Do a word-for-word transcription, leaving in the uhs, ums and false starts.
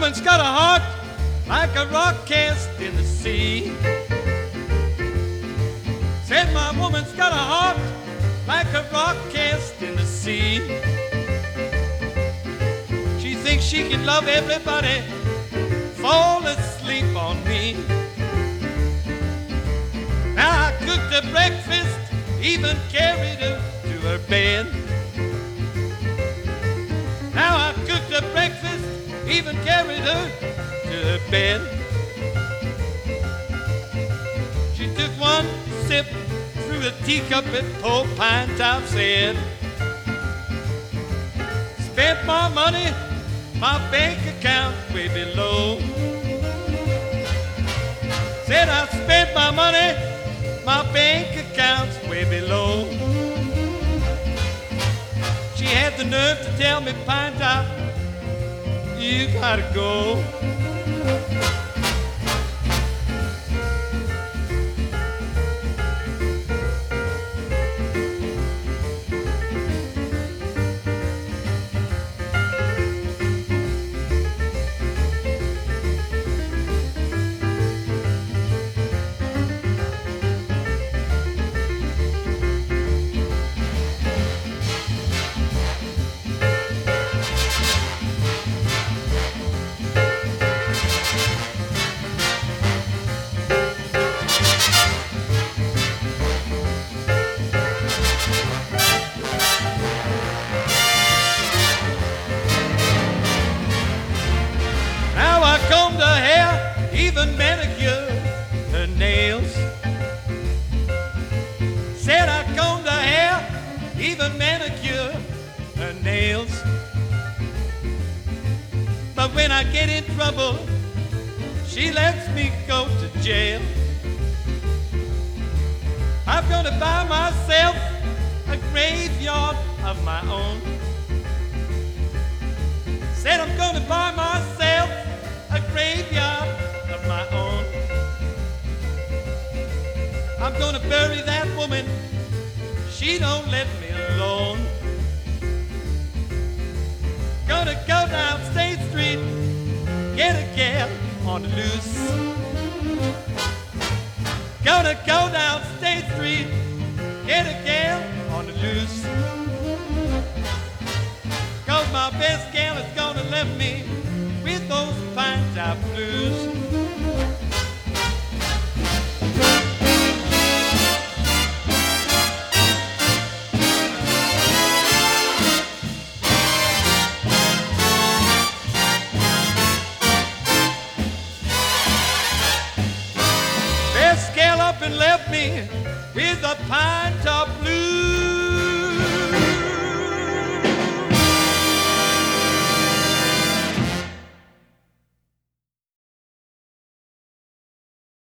woman's got a heart like a rock cast in the sea. Said my woman's got a heart like a rock cast in the sea. She thinks she can love everybody, fall asleep on me. Now I cooked her breakfast, even carried her to her bed. Now I cooked her breakfast, even carried her to her bed. She took one sip through a teacup at poor Pine Top said, spent my money, my bank account way below. Said I spent my money, my bank account's way below. She had the nerve to tell me, Pine Top, you gotta go. Combed her hair, even manicured her nails. Said I combed her hair, even manicured her nails. But when I get in trouble, she lets me go to jail. I'm gonna buy myself a graveyard of my own. Said I'm gonna buy myself a graveyard of my own. I'm gonna bury that woman, she don't let me alone. Gonna go down State Street, get a gal on the loose. Gonna go down State Street, get a gal on the loose. Cause my best gal is gonna left me with those Pine Top blues. Best gal up and left me with the Pine Top blues.